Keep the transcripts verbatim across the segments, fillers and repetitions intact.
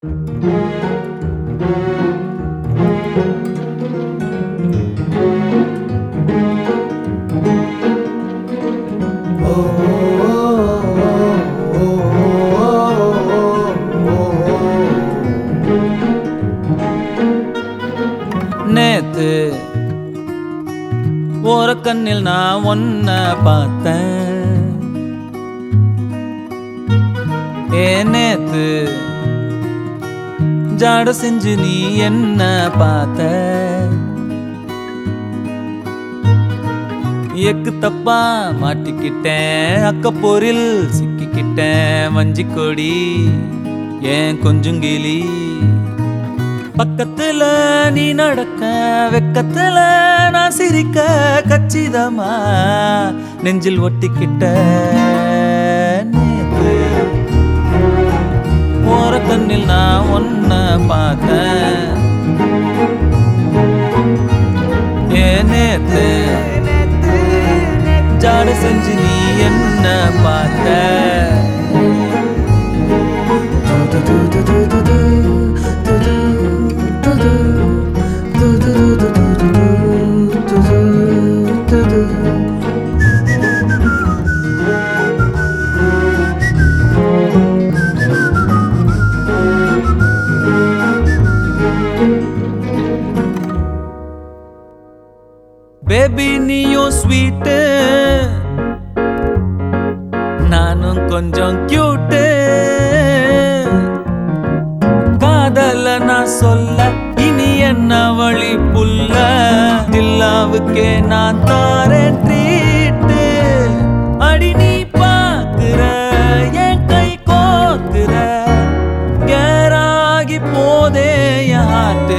நேத்து ஓர கண்ணில் நான் ஒன்ன பார்த்தேன். ஏ நேத்து ஜாட செஞ்சு நீ என்ன பார்த்த. எக்கு தப்பா மாட்டிக்கிட்டேன், அக்கப்போரில் சிக்கிக்கிட்டேன். வஞ்சி கொடி ஏன் கொஞ்சங்கிளி பக்கத்துல நீ நடக்க, வெக்கத்துல நான் சிரிக்க, கச்சிதமா நெஞ்சில் ஒட்டிக்கிட்ட. நேத்து ஓர கண்ணில் நான் ஒன்ன பார்த்தேன். ஏ நேத்து ஜாட செஞ்சு நீ என்ன பார்த்த. பேபி நீயும் ஸ்வீட்டு, நானும் கொஞ்சம் கியூட்டு. காதல நான் சொல்ல இனி என்ன வழி புல்ல, தில்லாவுக்கே நான் தாரேன் ட்ரீட்டு. அடி நீ பாக்குற என் கை கோக்குற, கேராகி போதே என் ஹார்ட்டு.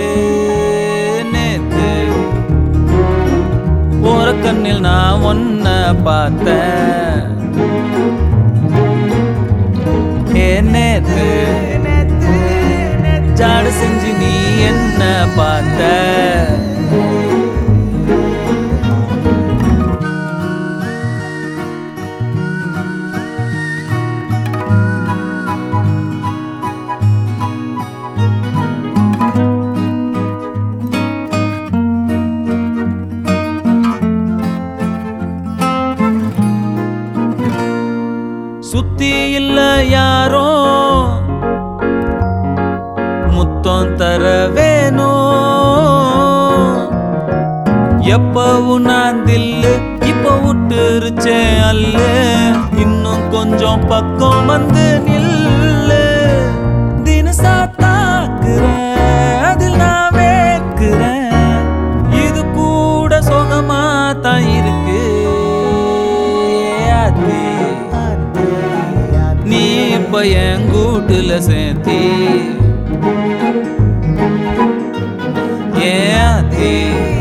ஓர கண்ணில் நான் ஒன்ன பார்த்தேன். ஏ நேத்து ஜாட செஞ்சு நீ என்ன பார்த்த. சுத்தி இல்ல யாரோ முத்தம் தர வேணும். எப்பவும் நான் தில்லு இப்ப விட்டுருச்சே அல்லு. இன்னும் கொஞ்சம் பக்கம் வந்து நில்லு. தினசா தாக்குறேன், அதில் நான் வேக்குறேன். இது கூட சுகமா தான் இருக்கு. நீ இப்ப என் கூட்டுல சேர்த்தி ஏன்